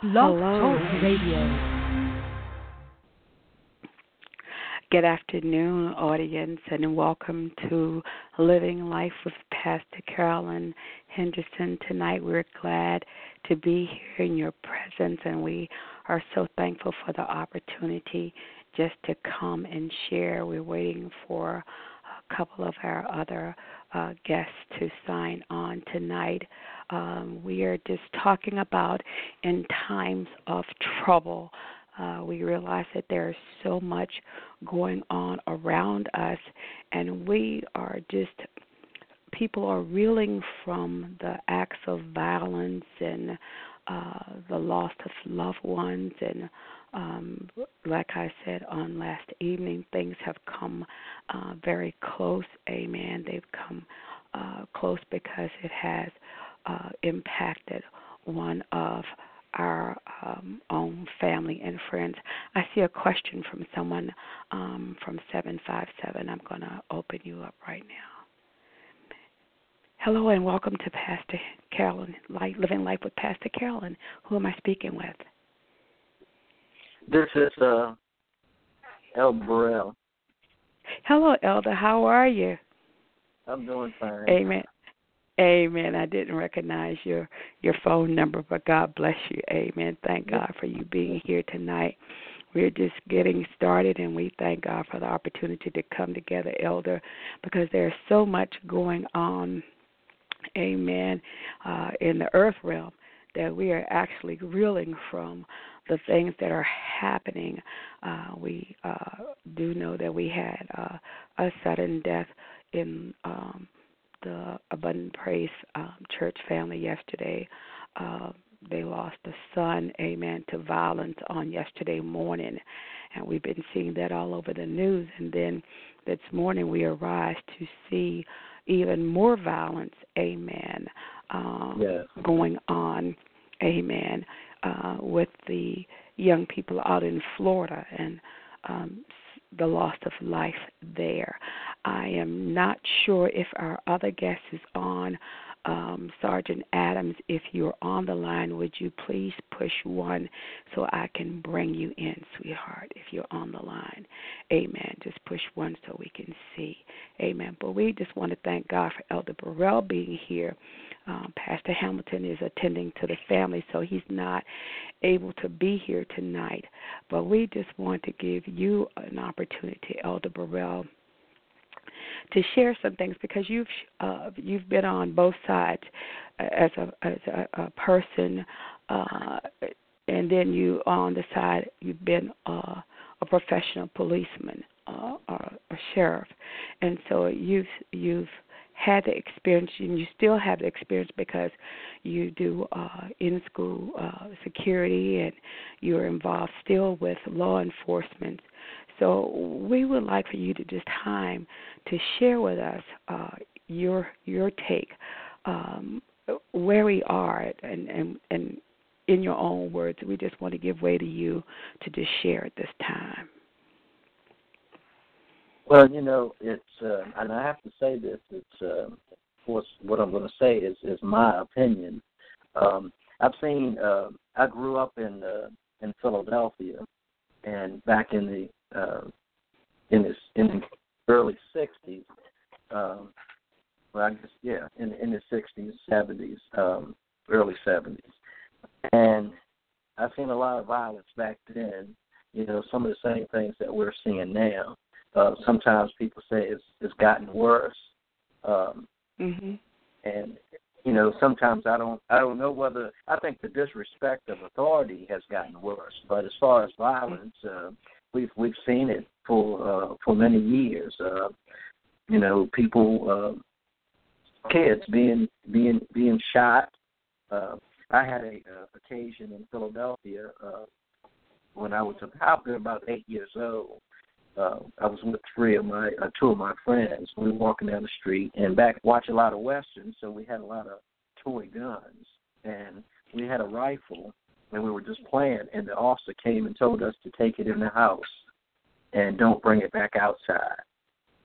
Blog Talk Radio. Good afternoon, audience, and welcome to Living Life with Pastor Carolyn Henderson. Tonight we're glad to be here in your presence, and we are so thankful for the opportunity just to come and share. We're waiting for a couple of our other guests to sign on tonight. We are just talking about in times of trouble. We realize that there's so much going on around us, and people are reeling from the acts of violence and the loss of loved ones. And like I said on last evening, things have come very close. Amen. They've come close because it has impacted one of our own family and friends. I see a question from someone from 757. I'm going to open you up right now. Hello and welcome to Pastor Carolyn, Living Life with Pastor Carolyn. Who am I speaking with? This is Elder Burrell. Hello, Elder. How are you? I'm doing fine. Amen. Amen. I didn't recognize your phone number, but God bless you. Amen. Thank God for you being here tonight. We're just getting started, and we thank God for the opportunity to come together, Elder, because there's so much going on, amen, in the earth realm that we are actually reeling from the things that are happening. We do know that we had a sudden death in the Abundant Praise church family yesterday. They lost a son, amen, to violence on yesterday morning. And we've been seeing that all over the news. And then this morning we arise to see even more violence, amen, going on, amen, with the young people out in Florida and the loss of life there. I am not sure if our other guest is on. Sergeant Adams, if you're on the line, would you please push 1 so I can bring you in, sweetheart, if you're on the line. Amen. Just push 1 so we can see. Amen. But we just want to thank God for Elder Burrell being here. Pastor Hamilton is attending to the family, so he's not able to be here tonight. But we just want to give you an opportunity, Elder Burrell, to share some things, because you've been on both sides as a person, and then you on the side you've been a professional policeman, or a sheriff, and so you've had the experience, and you still have the experience because you do in-school security, and you're involved still with law enforcement. So we would like for you to just time to share with us your take, where we are, and in your own words. We just want to give way to you to just share at this time. Well, it's, and I have to say this, it's, of course, what I'm going to say is my opinion. I've seen, I grew up in Philadelphia, and back in the early 60s, in the 60s, 70s, early 70s. And I've seen a lot of violence back then, some of the same things that we're seeing now. Sometimes people say it's gotten worse. And, sometimes I don't know whether, I think the disrespect of authority has gotten worse. But as far as violence, we've seen it for many years. People, kids being shot. I had a occasion in Philadelphia when I was about 8 years old. I was with two of my friends. We were walking down the street and watch a lot of westerns, so we had a lot of toy guns, and we had a rifle, and we were just playing. And the officer came and told us to take it in the house and don't bring it back outside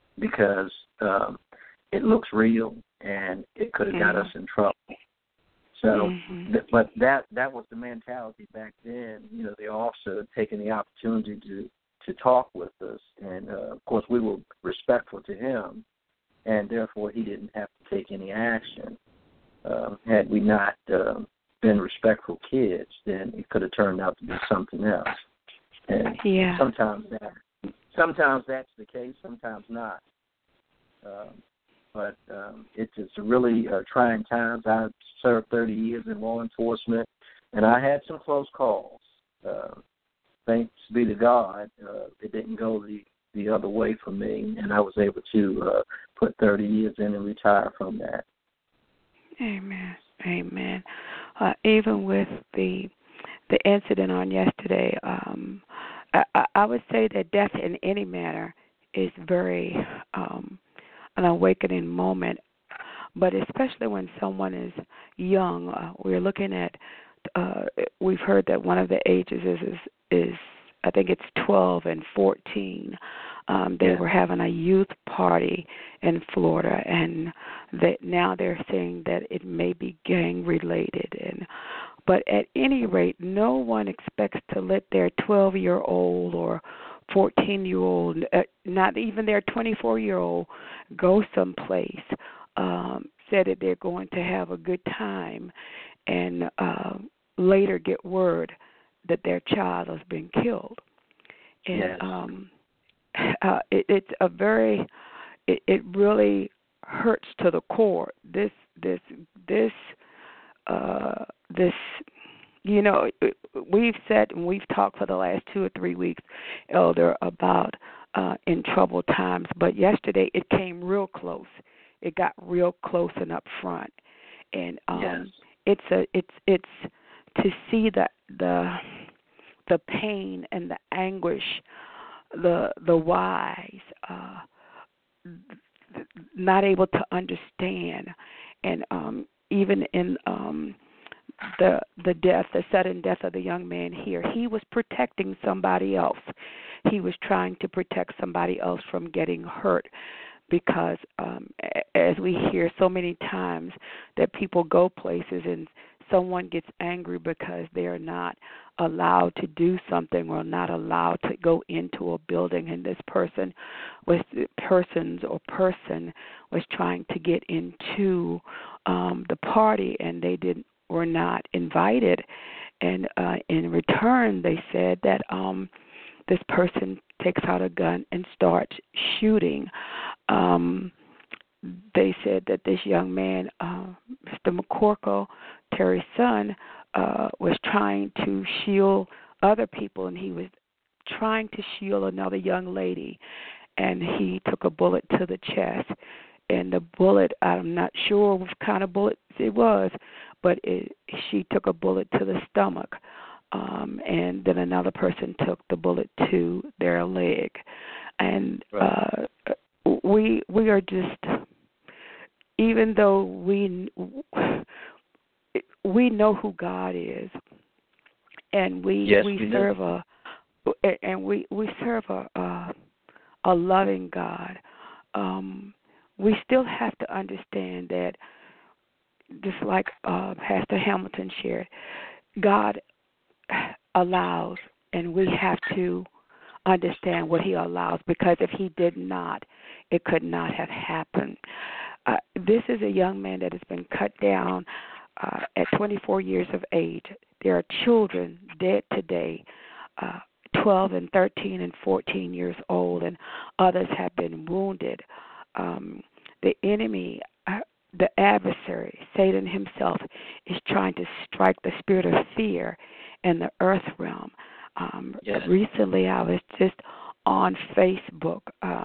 because it looks real and it could have got us in trouble. So, but that was the mentality back then. You know, the officer taking the opportunity to talk with us, and of course we were respectful to him, and therefore he didn't have to take any action. Had we not been respectful kids, then it could have turned out to be something else. And sometimes that's the case, sometimes not. But it's really trying times. I served 30 years in law enforcement, and I had some close calls. Thanks be to God, it didn't go the other way for me, and I was able to put 30 years in and retire from that. Amen. Amen. Even with the incident on yesterday, I would say that death in any manner is very an awakening moment, but especially when someone is young. We're looking at, we've heard that one of the ages is I think it's 12 and 14. They were having a youth party in Florida, and now they're saying that it may be gang related. But at any rate, no one expects to let their 12-year-old or 14-year-old, not even their 24-year-old, go someplace, say that they're going to have a good time, and later get word that their child has been killed. And it's a very, it really hurts to the core. This, you know, we've said and we've talked for the last 2 or 3 weeks, Elder, about in troubled times. But yesterday it came real close. It got real close and up front, and it's to see the pain and the anguish, the whys, not able to understand, and even in the death, the sudden death of the young man here, he was protecting somebody else. He was trying to protect somebody else from getting hurt, because as we hear so many times that people go places and someone gets angry because they're not allowed to do something or not allowed to go into a building, and this person was trying to get into the party, and they were not invited, and in return they said that this person takes out a gun and starts shooting. They said that this young man, Mr. McCorkle, Terry's son, was trying to shield other people, and he was trying to shield another young lady, and he took a bullet to the chest. And the bullet, I'm not sure what kind of bullet it was, but she took a bullet to the stomach, and then another person took the bullet to their leg. And we are just, even though we know who God is, and we serve a loving God. We still have to understand that, just like Pastor Hamilton shared, God allows, and we have to understand what he allows, because if he did not, it could not have happened. This is a young man that has been cut down at 24 years of age. There are children dead today, 12 and 13 and 14 years old, and others have been wounded. The enemy, the adversary, Satan himself, is trying to strike the spirit of fear in the earth realm. Recently, I was just on Facebook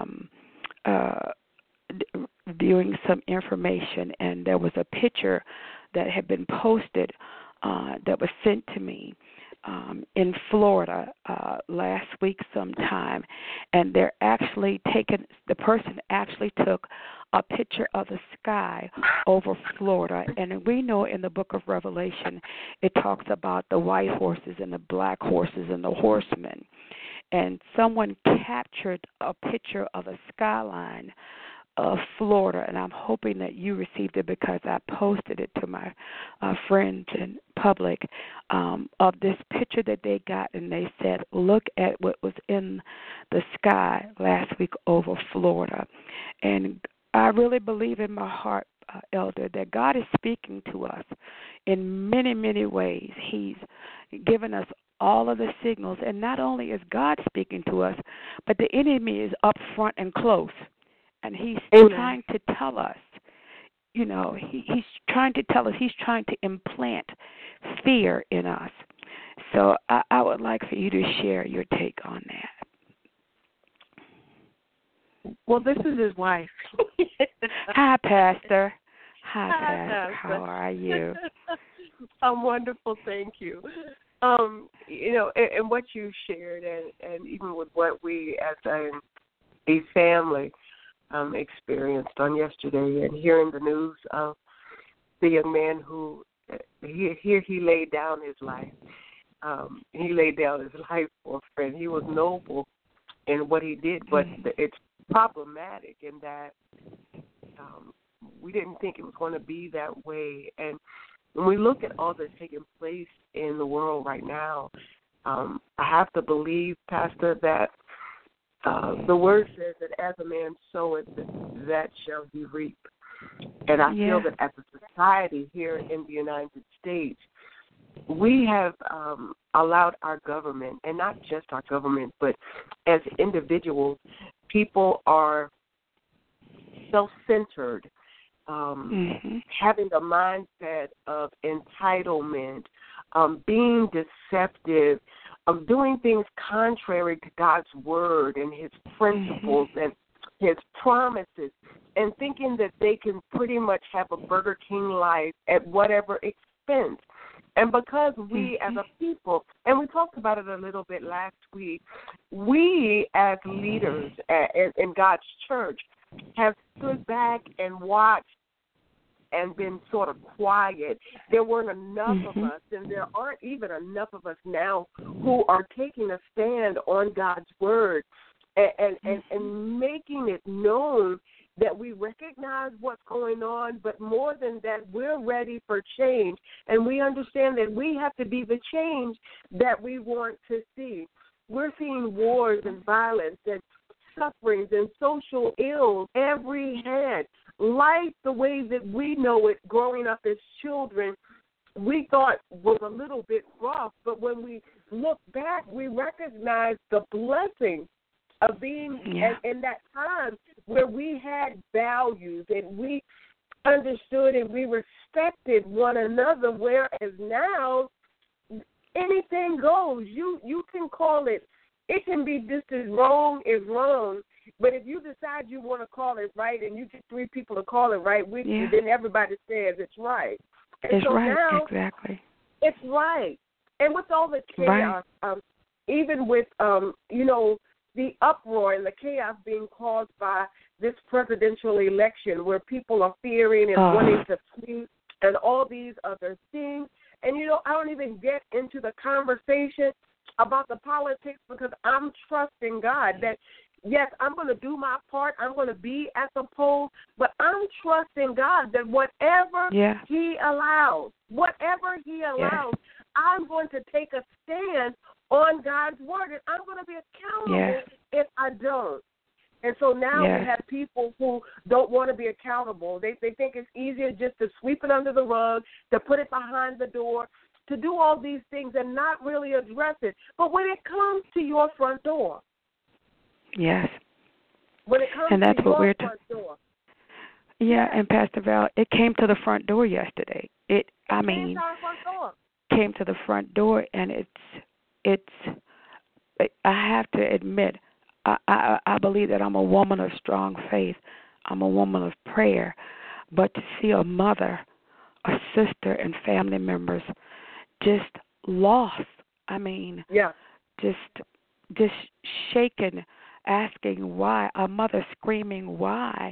viewing some information, and there was a picture that had been posted that was sent to me in Florida last week sometime, and the person actually took a picture of the sky over Florida. And we know in the book of Revelation it talks about the white horses and the black horses and the horsemen, and someone captured a picture of a skyline of Florida, and I'm hoping that you received it because I posted it to my friends in public of this picture that they got, and they said, look at what was in the sky last week over Florida. And I really believe in my heart, Elder, that God is speaking to us in many, many ways. He's given us all of the signals, and not only is God speaking to us, but the enemy is up front and close, and he's trying to tell us, he's trying to tell us, he's trying to implant fear in us. So I would like for you to share your take on that. Well, this is his wife. Hi, Pastor. Hi, Pastor. How are you? I'm wonderful, thank you. And what you shared, and even with what we as a family experienced on yesterday, and hearing the news of the young man who he laid down his life. He laid down his life for a friend. He was noble in what he did, but it's problematic in that we didn't think it was going to be that way. And when we look at all that's taking place in the world right now, I have to believe, Pastor, that the word says that as a man soweth, that shall he reap. And I feel that as a society here in the United States, we have allowed our government, and not just our government, but as individuals, people are self-centered, having a mindset of entitlement, being deceptive, of doing things contrary to God's word and his principles and his promises, and thinking that they can pretty much have a Burger King life at whatever expense. And because we as a people, and we talked about it a little bit last week, we as leaders in God's church have stood back and watched and been sort of quiet. There weren't enough of us, and there aren't even enough of us now who are taking a stand on God's word and making it known that we recognize what's going on, but more than that, we're ready for change. And we understand that we have to be the change that we want to see. We're seeing wars and violence and sufferings and social ills every hand. Life, the way that we know it growing up as children, we thought was a little bit rough, but when we look back, we recognize the blessing of being in that time where we had values and we understood and we respected one another, whereas now anything goes. You can call it. It can be just as wrong as wrong, but if you decide you want to call it right and you get three people to call it right with you, then everybody says it's right. And it's so right, now, exactly. It's right. And with all the chaos, even with, the uproar and the chaos being caused by this presidential election where people are fearing and wanting to flee and all these other things. And, I don't even get into the conversation about the politics because I'm trusting God that, yes, I'm going to do my part. I'm going to be at the polls, but I'm trusting God that whatever he allows, I'm going to take a stand on God's word, and I'm going to be accountable if I don't. And so now we have people who don't want to be accountable. They think it's easier just to sweep it under the rug, to put it behind the door, to do all these things and not really address it. But when it comes to your front door, when it comes to your front door, and Pastor Val, it came to the front door yesterday. Came to the front door, and it's. I have to admit, I believe that I'm a woman of strong faith. I'm a woman of prayer, but to see a mother, a sister, and family members just lost. I mean, just shaken, asking why. A mother screaming why.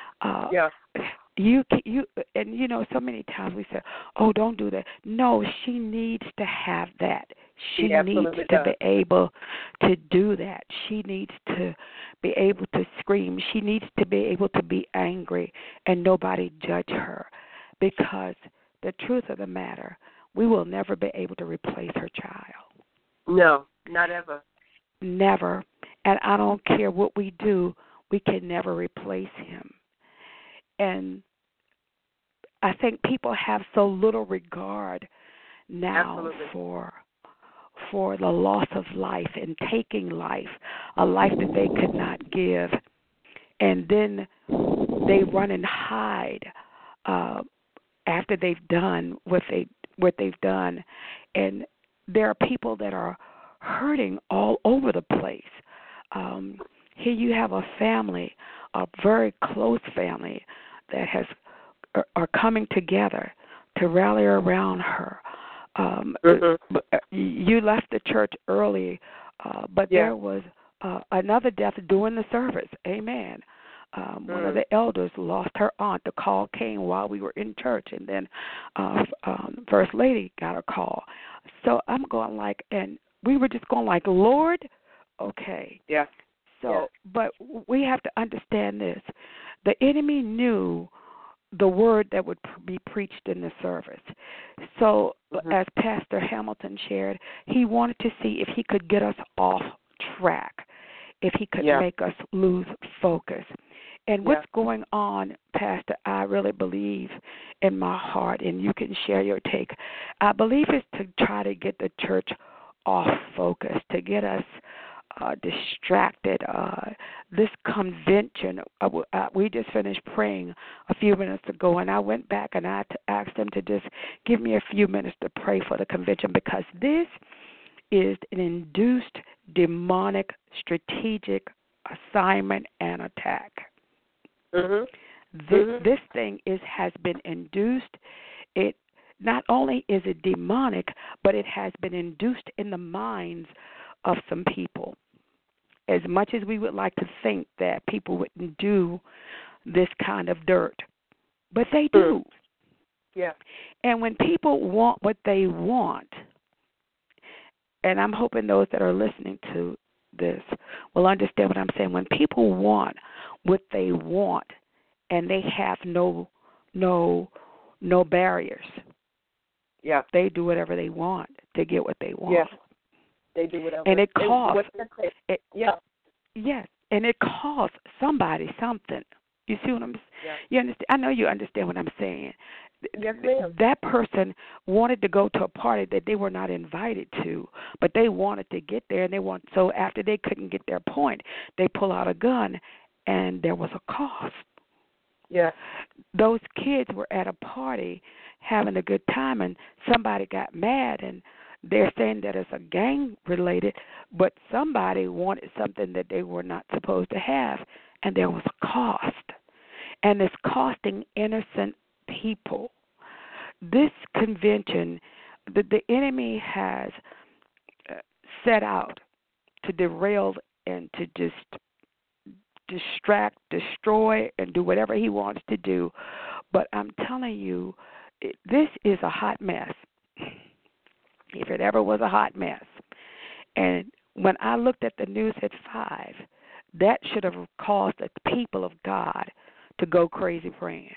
You and so many times we say, "Oh, don't do that." No, she needs to have that. She needs to be able to do that. She needs to be able to scream. She needs to be able to be angry and nobody judge her. Because the truth of the matter, we will never be able to replace her child. No, not ever. Never. And I don't care what we do, we can never replace him. And I think people have so little regard now for the loss of life and taking life, a life that they could not give. And then they run and hide after they've done what they've done. And there are people that are hurting all over the place. Here you have a family, a very close family that are coming together to rally around her. You left the church early, but there was another death during the service. Amen. One of the elders lost her aunt. The call came while we were in church, and then First Lady got a call. So I'm going and we were just going Lord, okay. Yeah. So, but we have to understand this. The enemy knew the word that would be preached in the service. So, as Pastor Hamilton shared, he wanted to see if he could get us off track, if he could make us lose focus. And what's going on, Pastor, I really believe in my heart, and you can share your take, I believe it's to try to get the church off focus, to get us distracted. This convention, we just finished praying a few minutes ago, and I went back and I asked them to just give me a few minutes to pray for the convention, because this is an induced demonic strategic assignment and attack. This thing has been induced. It not only is it demonic, but it has been induced in the minds of some people. As much as we would like to think that people wouldn't do this kind of dirt, but they do. Yeah. And when people want what they want, and I'm hoping those that are listening to this will understand what I'm saying. When people want what they want, and they have no barriers, they do whatever they want to get what they want. Yeah. They do whatever. And it costs. Yes, and it costs somebody something. You see what I'm saying? Yeah. You understand? I know you understand what I'm saying. Yes, ma'am. That person wanted to go to a party that they were not invited to, but they wanted to get there, and so after they couldn't get their point, they pull out a gun, and there was a cost. Yeah. Those kids were at a party having a good time, and somebody got mad, and they're saying that it's a gang related, but somebody wanted something that they were not supposed to have, and there was a cost. And it's costing innocent people. This convention, the enemy has set out to derail and to just distract, destroy, and do whatever he wants to do. But I'm telling you, this is a hot mess. If it ever was a hot mess. And when I looked at the news at 5, that should have caused the people of God to go crazy praying.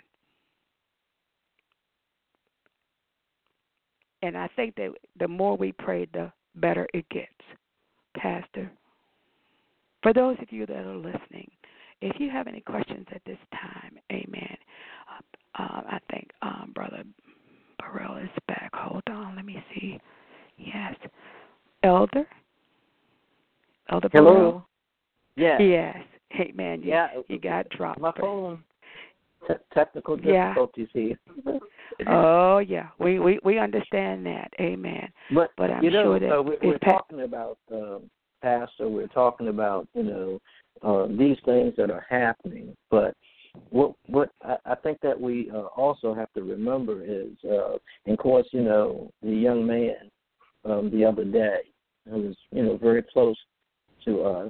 And I think that the more we pray, the better it gets, Pastor. For those of you that are listening, if you have any questions at this time, amen. I think Brother Burrell is back. Hold on, let me see. Yes. Elder Hello. Burrell? Yes. Yes. Hey, man, you got dropped. My phone. Technical difficulties here. Oh, yeah. We understand that. Amen. But I'm sure that we're talking about, Pastor, we're talking about, these things that are happening. But what I think that we also have to remember is, and of course, the young man the other day who was, very close to us.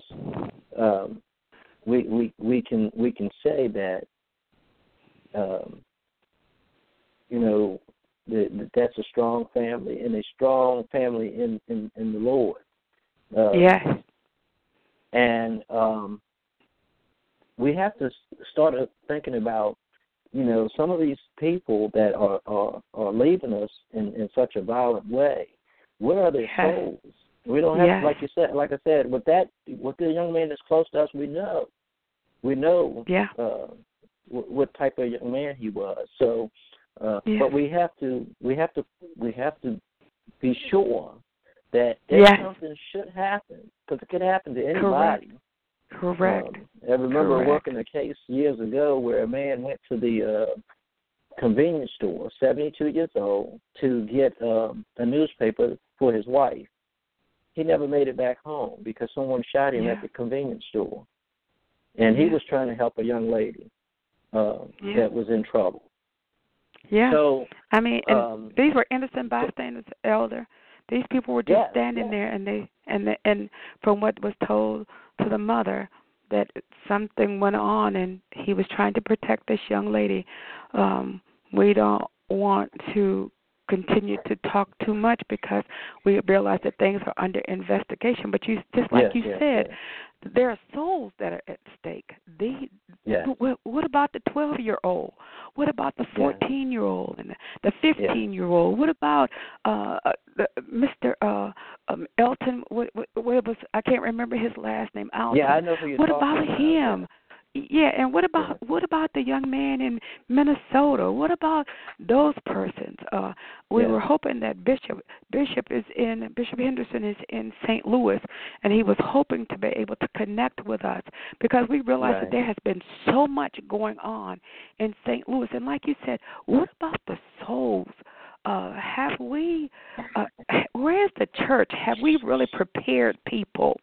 We can say that, that's a strong family and a strong family in the Lord. Yes. And we have to start thinking about, some of these people that are leaving us in such a violent way. Where are their souls? We don't have, like I said, with the young man that's close to us, we know. What type of young man he was. So, but we have to be sure that if something should happen, because it could happen to anybody. Correct. I remember working a case years ago where a man went to the convenience store, 72 years old, to get a newspaper for his wife. He never made it back home because someone shot him at the convenience store. And he was trying to help a young lady that was in trouble. Yeah. So, I mean, and these were innocent bystanders, Elder. These people were just standing there, and from what was told to the mother, that something went on, and he was trying to protect this young lady. We don't want to continue to talk too much because we realize that things are under investigation. But you said, there are souls that are at stake. What about the 12-year-old? What about the 14-year-old and the 15-year-old? What about Mr. Elton? What was, I can't remember his last name. Alton. Yeah, I know who you're What talking about him? That. Yeah, and what about the young man in Minnesota? What about those persons? We were hoping that Bishop Henderson is in St. Louis, and he was hoping to be able to connect with us because we realized that there has been so much going on in St. Louis. And like you said, what about the souls? Have we? Where is the church? Have we really prepared people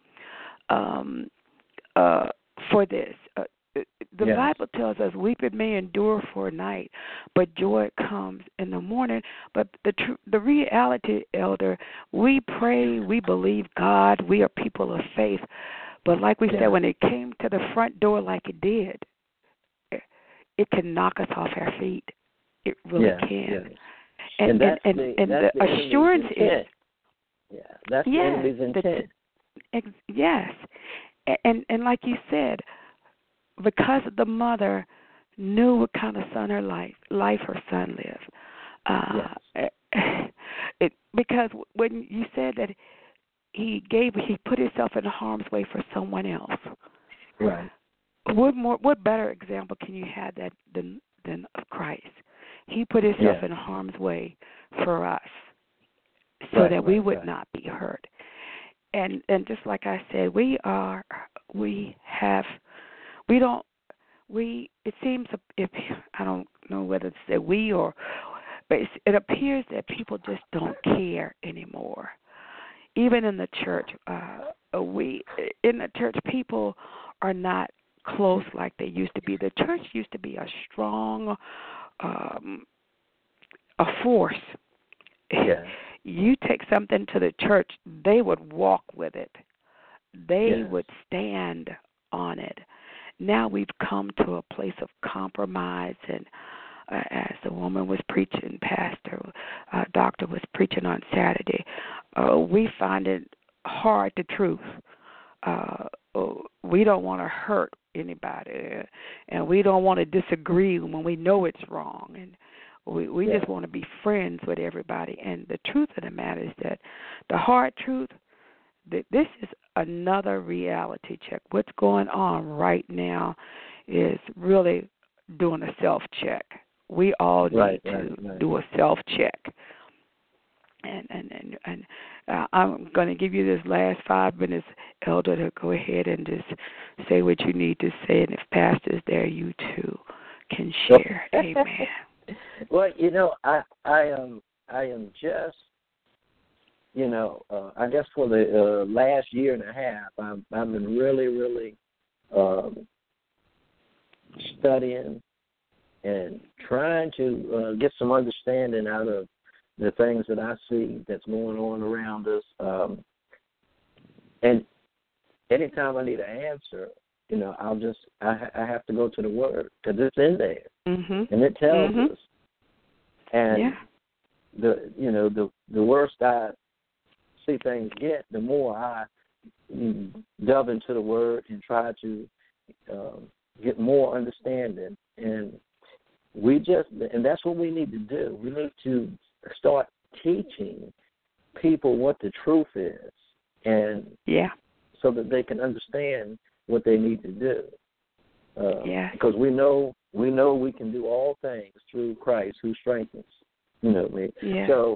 for this? The Bible tells us weeping may endure for a night, but joy comes in the morning. But the reality, Elder, we pray, we believe God, we are people of faith. But like we said, when it came to the front door like it did, it can knock us off our feet. It really can. And the assurance is, that's the enemy's intent. Yes. And like you said, because the mother knew what kind of son life her son lived. Because when you said that he put himself in harm's way for someone else. Right. What better example can you have than of Christ? He put himself in harm's way for us, so that we would not be hurt. And just like I said, it seems, if I don't know whether it's that but it appears that people just don't care anymore. Even in the church, people are not close like they used to be. The church used to be a strong, a force. Yeah. You take something to the church, they would walk with it. They would stand on it. Now we've come to a place of compromise, and as the woman was preaching, doctor was preaching on Saturday, we find it hard to truth. We don't want to hurt anybody, and we don't want to disagree when we know it's wrong, and we just want to be friends with everybody. And the truth of the matter is that the hard truth, that this is another reality check. What's going on right now is really doing a self-check. We all need to do a self-check. And I'm going to give you this last 5 minutes, Elder, to go ahead and just say what you need to say. And if Pastor's there, you too can share. Amen. Well, I am just, I guess for the last year and a half, I've been really, really studying and trying to get some understanding out of the things that I see that's going on around us. And anytime I need an answer, I have to go to the Word because it's in there, and it tells us. And the worse I see things get, the more I delve into the Word and try to get more understanding. And that's what we need to do. We need to start teaching people what the truth is, and so that they can understand what they need to do. Because we know we can do all things through Christ who strengthens. You know what I mean? Yeah. So,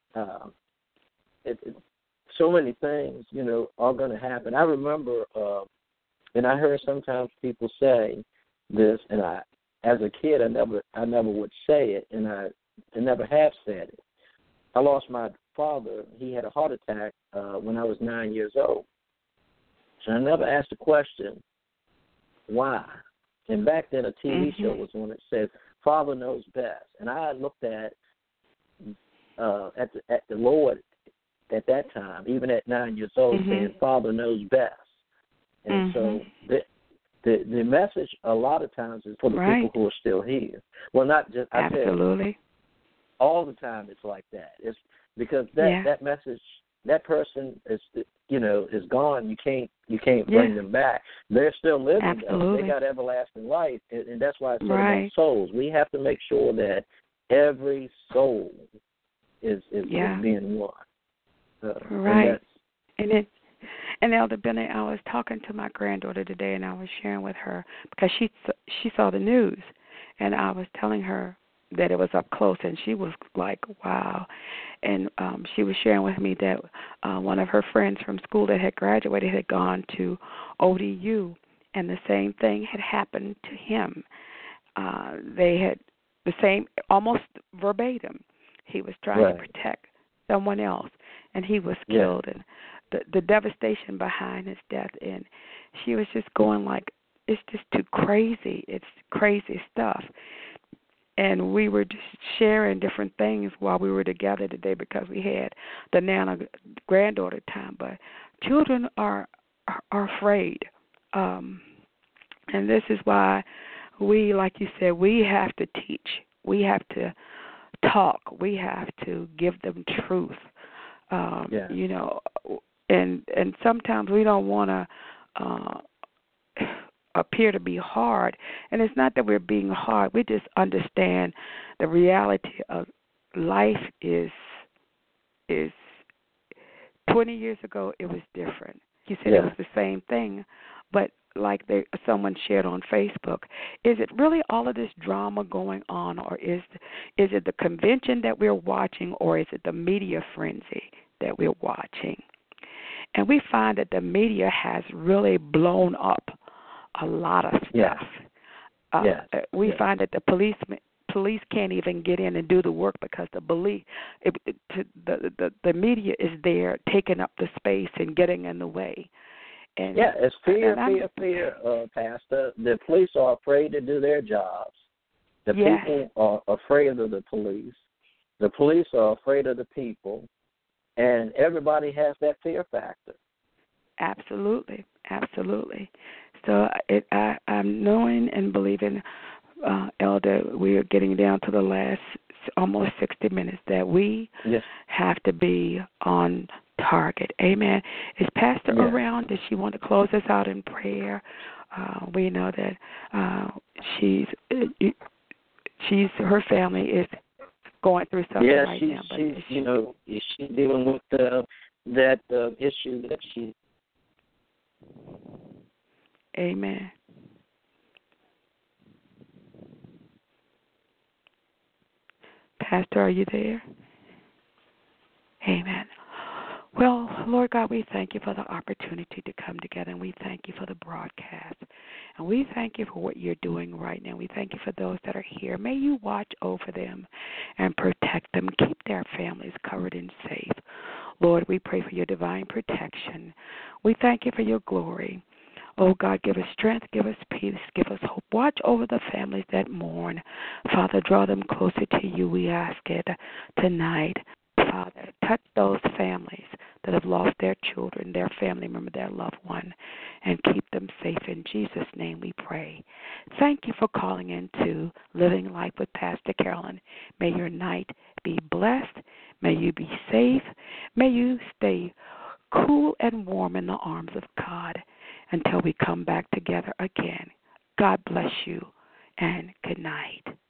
so many things, are going to happen. I remember, and I heard sometimes people say this, and as a kid, I never would say it, and I never have said it. I lost my father. He had a heart attack when I was 9 years old. So I never asked the question, why? And back then a TV show was on that said, Father knows best. And I looked at the Lord at that time, even at 9 years old, saying, Father knows best. And so the message a lot of times is for the people who are still here. Well, not just, I said, all the time it's like that. It's because that message, that person is gone. You can't bring them back. They're still living. They got everlasting life, and that's why it's so about souls. We have to make sure that every soul is being won. And Elder Bennett, I was talking to my granddaughter today, and I was sharing with her because she saw the news, and I was telling her that it was up close, and she was like, wow. And she was sharing with me that one of her friends from school that had graduated had gone to ODU, and the same thing had happened to him. They had the same, almost verbatim. He was trying to protect someone else, and he was killed. And the devastation behind his death, and she was just going like, it's just too crazy. It's crazy stuff. And we were just sharing different things while we were together today because we had the Nana granddaughter time. But children are afraid. And this is why we, like you said, we have to teach. We have to talk. We have to give them truth. And sometimes we don't want to appear to be hard, and it's not that we're being hard. We just understand the reality of life is 20 years ago it was different. You said it was the same thing, but like someone shared on Facebook, is it really all of this drama going on, or is it the convention that we're watching, or is it the media frenzy that we're watching? And we find that the media has really blown up a lot of stuff. We find that the police can't even get in and do the work because the media is there taking up the space and getting in the way. And it's fear, Pastor. The police are afraid to do their jobs. The people are afraid of the police. The police are afraid of the people. And everybody has that fear factor. Absolutely. So I'm knowing and believing, Elder, we are getting down to the last almost 60 minutes, that we have to be on target. Amen. Is Pastor around? Does she want to close us out in prayer? We know that her family is going through something right now. But she's dealing with that issue that she. Amen. Pastor, are you there? Amen. Well, Lord God, we thank you for the opportunity to come together, and we thank you for the broadcast. And we thank you for what you're doing right now. We thank you for those that are here. May you watch over them and protect them. Keep their families covered and safe. Lord, we pray for your divine protection. We thank you for your glory. Oh, God, give us strength, give us peace, give us hope. Watch over the families that mourn. Father, draw them closer to you, we ask it tonight. Father, touch those families that have lost their children, their family member, their loved one, and keep them safe. In Jesus' name we pray. Thank you for calling into Living Life with Pastor Carolyn. May your night be blessed. May you be safe. May you stay cool and warm in the arms of God until we come back together again. God bless you, and good night.